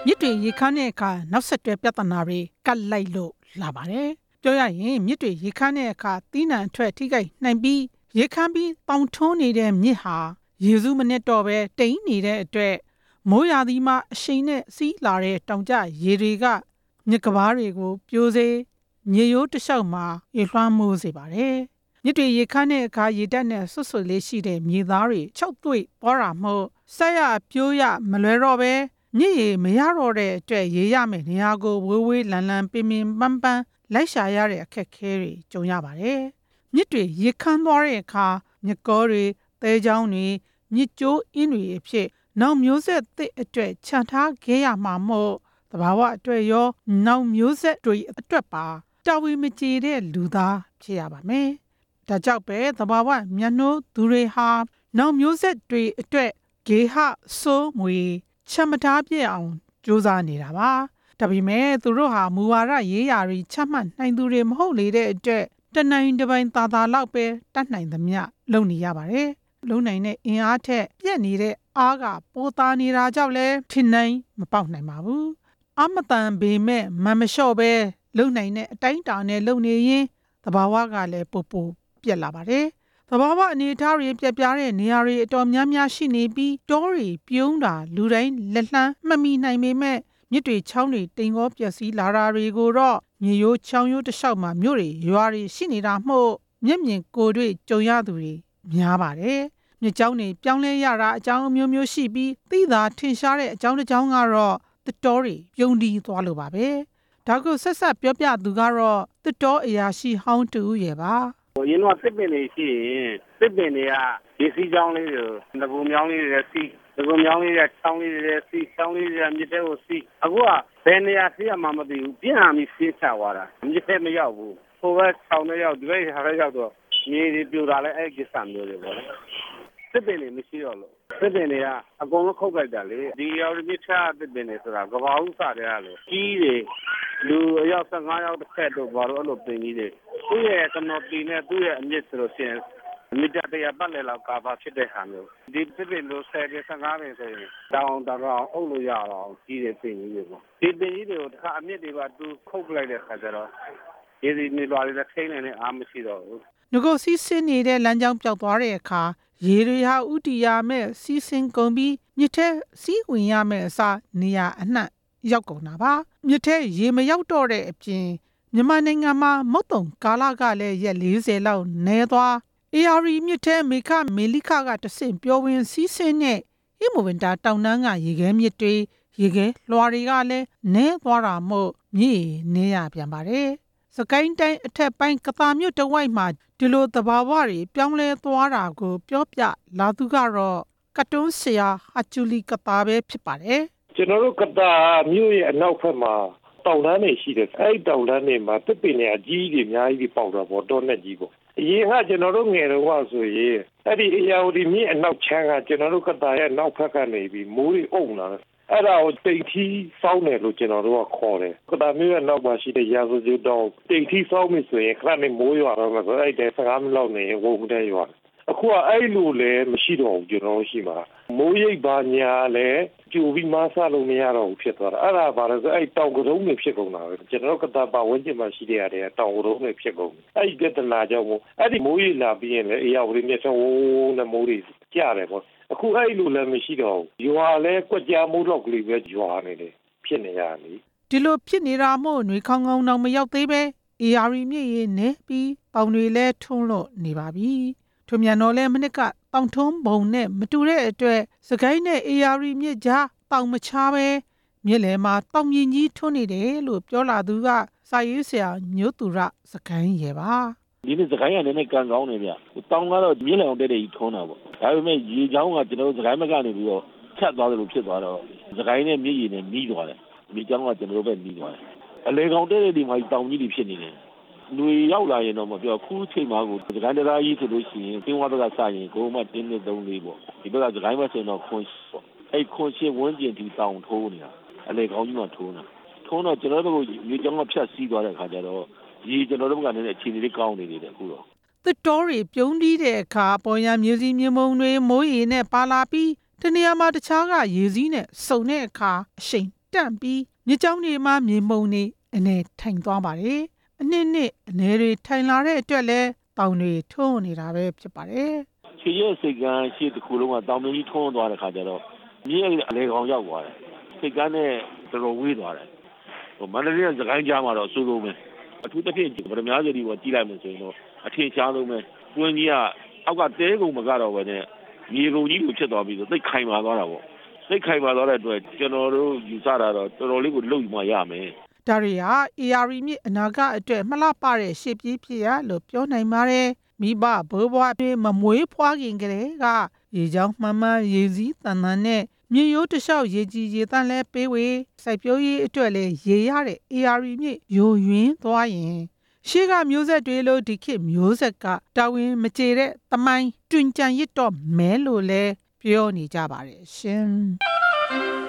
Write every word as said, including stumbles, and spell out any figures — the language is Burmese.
မြစ်တွေရေခမ်းတဲ့အခါနောက်ဆက်တွဲပြဿနာတွေကတ်လိုက်လို့လာပါတယ်ပြောရရင်မြစ်တွေရေခမ်းတဲ့အခါသီးနှံအထွက်ထိခိုက်နိုင်ပြီးရေခမ်းပြီးတောင်ထွန်းနေတဲ့မြစ်ဟာရေစုမနဲ့တော့ပဲတိမ်နေတဲ့အတွက်မိုးရာသီမှာအရှိန်နဲ့စီးလာတဲ့တောင်ကျရေတွေကမြစ်ကမ်းပါးတွေကိုပြိုစေမြေရိုးတစ်လျှောက်မှာရေလွှမ်းမိုးစေပါတယ်မြစ်တွေရေခမ်းတဲ့အခါရေတက်နဲ့ဆွတ်ဆွတ်လေးရှိတဲ့မြေသားတွေခြောက်သွေ့သွားတာမို့ဆက်ရပြိုးရမလွယ်တော့ပဲမြစ်ရေမရတော့တဲ့အတွက်ရေရမယ်နေရာကိုဝေးဝေးလန်လန်ပင်ပင်ပန်းပန်းလိုက်ရှာရတဲ့အခက်အခဲတွေကြုံရပါတယ်မြစ်တွေရေခမ်းသွားတဲ့အခါမြစ်ကောတွေသဲချောင်းတွေမြစ်ကျိုးအင်းတွေအဖြစ်နောက်မျိုးဆက်သစ်အတွက်ခြံထားခဲ့ရမှာမို့သဘာဝအတွက်ရောနောက်မျိုးဆက်တွေအတွက်ပါတာဝန်မကျေတဲ့လူသားဖြစ်ရပါမယ်ဒါကြောင့်ပဲသဘာဝမြတ်နိုးသူတွေဟာနောက်မျိုးဆက်တွေအတွက်ဂေဟစိုးမွေချမ်းမထားပြည့်အောင်ကြိုးစားနေတာပါဒါပေမဲ့သူတို့ဟာမူဝါဒရေးရာတွေချမှတ်နိုင်သူတွေမဟုတ်လေတဲ့အတွက်တနိုင်တစ်ပိုင်းသာသာလောက်ပဲတတ်နိုင်သမျှလုပ်နေရပါတယ်လုံနိုင်တဲ့အင်အားထက်ပြက်နေတဲ့အားကပိုသာနေတာကြောင့်လဲထင်နိုင်မပေါက်နိုင်ပါဘူးအမတန်ပေမဲ့မမလျှော့ပဲလုံနိုင်တဲ့အတိုင်းတာနဲ့လုံနေရင်သဘာဝကလည်းပိုပိုပြက်လာပါတယ်သဘာဝအနေအထားတွေပြက်ပြားတဲ့နေရာတွေအတော်များများရှိနေပြီးတောတွေပြုံးတာလူတိုင်းလက်လှမ်းမှတ်မိနိုင်ပေမဲ့မြစ်တွေချောင်းတွေတိမ်ကောပျက်စီးလာတာတွေကိုတော့မြေရိုးချောင်းရိုးတစ်လျှောက်မှာမြို့တွေရွာတွေရှိနေတာမို့မျက်မြင်ကိုယ်တွေ့ကြုံရသူတွေများပါတယ်မြစ်ကြောင်းတွေပြောင်းလဲရတာအကြောင်းအမျိုးမျိုးရှိပြီးသိသာထင်ရှားတဲ့အကြောင်းတစ်ကြောင်းကတော့သစ်တောတွေပြုံးတီးသွားလို့ပါပဲဒါကိုဆက်ဆက်ပြောပြသူကတော့သစ်တောအရာရှိဟောင်းတူရဲ့ပါရင်းတော့တစ်ပင်တွေရှိရင်တစ်ပင်တွေကရေစီးကြောင်းလေးတွေငကူမြောင်းလေးတွေစီးငကူမြောင်းလေးတွေချောင်းလေးတွေစီးချောင်းလေးတွေမြစ်ထဲကိုစီးအခုကဘယ်နေရာစီးရမှမသိဘူးပြင်းအားမီစီးချသွားတာမြစ်ထဲမရောက်ဘူးဟိုဘက်ချောင်းထဲရောက်ဒီဘက်ဟာထဲရောက်တော့မြေတွေပြိုတာလဲအဲ့ကိစ္စမျိုးတွေပေါ့လေတစ်ပင်တွေမရှိတော့လို့တစ်ပင်တွေကအကုန်လုံးခုတ်လိုက်တာလေဒီရောက်မြစ်ချတစ်ပင်တွေဆိုတာကဘာဥစားတဲ့လို့ကြီးတွေလူအယောက်၁၅ယောက်တစ်ခက်တော့ဘာလို့အဲ့လိုပင်ကြီးတွေသူ့ရဲ့ကနော်ပီနဲ့သူ့ရဲ့အမြင့်ဆိုလို့ရှိရင်မီတာတရာပတ်လည်လောက်ကာဗာဖြစ်တဲ့ဟာမျိုးဒီတစ်ပင်လို့ဆယ်ပင်၁၅ပင်ဆိုရင်တောင်တောင်အုပ်လို့ရအောင်ကြီးတဲ့ပင်ကြီးတွေပေါ့ဒီပင်ကြီးတွေကိုတစ်ခါအမြင့်တွေကသူခုတ်လိုက်တဲ့ခါကျတော့ဒီဒီနေလွာတွေလည်းထိန်းနိုင်တဲ့အားမရှိတော့ဘူးငကိုစီးဆင်းနေတဲ့လမ်းကြောင်းပြောက်သွားတဲ့အခါရေတွေဟာဥတီရမဲ့စီးဆင်းကုန်ပြီးမြစ်ထဲစီးဝင်ရမဲ့အစားနေရာအနှံ့ရောက်ကုန်တာပါမြစ်ထဲရေမရောက်တော့တဲ့အပြင်မြန်မာနိုင်ငံမှာမုတ်တုံကာလကလည်းရက်၄၀လောက်နဲသွားအေအာရီမြစ်ထဲမေခမေလိခကတဆင့်ပြောဝင်စီးဆင်းတဲ့ဟိမဝန္တာတောင်တန်းကရေခဲမြစ်တွေရေခဲလွှာတွေကလည်းနဲသွားတာမို့မြစ်နဲရပြန်ပါတယ်စကိုင်းတိုင်းအထက်ပိုင်းကသာမြို့တဝိုက်မှာဒီလိုသဘာဝတွေပြောင်းလဲသွားတာကိုပြောပြလာသူကတော့ကတွန်းဆရာဟာချူလီကသာပဲဖြစ်ပါတယ်ကျွန်တော်တို့ကသာမြို့ရဲ့အနောက်ဘက်မှာတောင်တန်းတွေရှိတယ်အဲ့တောင်တန်းတွေမှာတစ်ပင်တွေအကြီးကြီးအများကြီးပေါက်တာပေါ့တောနဲ့ကြီးပေါ့အရင်ကကျွန်တော်တို့ငယ်တော့ဆိုရင်အဲ့ဒီအရာဒီမြစ်အနောက်ချမ်းကကျွန်တော်တို့ကသာရဲ့နောက်ဘက်ကနေပြီးမိုးတွေအုံလာတယ်အဲ့ဒါကိုတိတ်ထီးစောင်းတယ်လို့ကျွန်တော်တို့ကခေါ်တယ်ကသာမျိုးရဲ့နောက်မှာရှိတဲ့ရာဇဝကျူတောင်တိတ်ထီးစောင်းပြီဆိုရင်ခဏနေမိုးရွာတော့မှဆိုအဲ့တဲ့၁၅မိနစ်လောက်နေဝုန်းတဲ့ရွာအခုကအဲ့လိုလည်းမရှိတော့ဘူးကျွန်တော်ရှိမှာမိုးရိပ်ပါညာလည်းကြိုပြီးမဆလို့မရတော့ဘူးဖြစ်သွားတာအဲ့ဒါဘာလဲဆိုအဲ့တောင်ကတုံးတွေဖြစ်ကုန်တာပဲကျွန်တော်ကသာပါဝင်ကျင်မှာရှိတဲ့ရတယ်တောင်ကတုံးတွေဖြစ်ကုန်အဲ့ဒီကတနာကြောင့်မို့အဲ့ဒီမိုးရိပ်လာပြီးရင်လည်းအေးရဝရီမြတ်ဆုံးနဲ့မိုးတွေကြရတယ်ပေါ့အခုအဲ့လိုလည်းမရှိတော့ဘူးရွာလည်းကွက်ကြားမိုးလောက်ကလေးပဲရွာနေတယ်ဖြစ်နေရလေဒီလိုဖြစ်နေတာမို့ຫນွေခေါင်းခေါင်းတော့မရောက်သေးပဲအေအာရီမြစ်ရေနဲ့ပြီးပေါင်တွေလည်းထုံးလို့နေပါပြီထွေမြန်တော်လဲမနစ်ကတောင်ထုံးဘုံနဲ့မတူတဲ့အတွက်စကိုင်းနဲ့အေအာရီမြစ်ကြားတောင်မချပဲမြစ်လယ်မှာတောင်မြင့်ကြီးထွန်းနေတယ်လို့ပြောလာသူကစာရေးဆရာမျိုးသူရစကိုင်းရဲ့ပါဒီနေ့စကိုင်းကလည်းကန်ကောင်းနေဗျတောင်ကတော့မြစ်လယ်အောင်တဲ့တဲ့ကြီးထုံးတာပေါ့ဒါပေမဲ့ရေချောင်းကကျွန်တော်တို့စကိုင်းဘက်ကနေပြီးတော့ဖြတ်သွားတယ်လို့ဖြစ်သွားတော့စကိုင်းနဲ့မြစ်ရေနဲ့နီးသွားတယ်မြေချောင်းကကျွန်တော်တို့ပဲနီးသွားတယ်အလေကောင်တဲ့တဲ့ဒီမှာတောင်ကြီးတွေဖြစ်နေတယ်ຫນွေရောက်လာရင်တော့မပြောခုချိန်မှာကိုစကိုင်းတရားကြီးဆိုလို့ရှိရင်တင်းဝါဘက်ကစရင်ကိုမှတင်းနဲ့သုံးလေးပေါ့ဒီဘက်ကစကိုင်းဘက်ဆိုတော့ခွန်ပေါ့အဲ့ခွန်ရှင်းဝန်းကျင်ဒီတောင်ထိုးနေတာအလေကောင်းကြီးမှထိုးနေတာထိုးတော့ကျွန်တော်တို့ကမြေကြောင်းကဖြတ်စီးသွားတဲ့အခါကျတော့ရေကျွန်တော်တို့ကလည်းအခြေအနေလေးကောင်းနေတယ်အခုတော့သစ်တောတွေပြုံးတီးတဲ့အခါပေါ်ရမြေစီမြေမုံတွေမိုးရေနဲ့ပါလာပြီးတနေရာမှာတခြားကရေစီးနဲ့စုံတဲ့အခါအရှိန်တန့်ပြီးမြစ်ကြောင်းတွေမှာမြေမှုန်တွေအနေထိုင်သွားပါတယ်အနှစ်နှစ်အနေတွေထိုင်လာတဲ့အတွက်လည်းတောင်တွေထုံးနေတာပဲဖြစ်ပါတယ်ခြေရစိတ်ကန်းရှေ့တစ်ခုလုံးကတောင်ကြီးထုံးသွားတဲ့ခါကျတော့မြေအလေကောင်ရောက်သွားတယ်စိတ်ကန်းနဲ့တော်တော်ဝေးသွားတယ်ဟိုမန္တလေးကစကိုင်းကြားမှာတော့စိုးစိုးပဲအထူးသဖြင့်ဗရမများစီဒီကိုကြည့်လိုက်မှဆိုရင်တော့အထင်ရှားဆုံးပဲတွင်းကြီးကအောက်ကတဲကုံမကတော့ပဲနဲ့မြေကုံကြီးကိုဖြစ်သွားပြီးတော့သိခိုင်ပါသွားတာပေါ့သိခိုင်ပါသွားတဲ့အတွက်ကျွန်တော်တို့ယူဆတာတော့တော်တော်လေးကိုလှုပ်မှရမယ်ဒါရီဟာ အေအာရီ မြစ်အနာဂတ်အတွက်မလှပတဲ့ရှေ့ပြေးဖြစ်ရလို့ပြောနိုင်ပါတယ်မိဘဘိုးဘွားပြေးမမွေးဖွားခင်ကလေးကရေချောင်းမှန်မှန်ရေစည်းတန်တန်နဲ့မြေရိုးတလျှောက်ရေကြီးရေတန်းလဲပေးဝေစိုက်ပျိုးရေးအတွက်လည်းရေရတဲ့ အေအာရီ မြစ်ယိုယွင်းသွားရင်ရှေ့ကမျိုးဆက်တွေလို့ဒီခေတ်မျိုးဆက်ကတာဝန်မကျေတဲ့သမိုင်းတွင်ကြံရစ်တော့မဲလို့လဲပြောနေကြပါတယ်ရှင်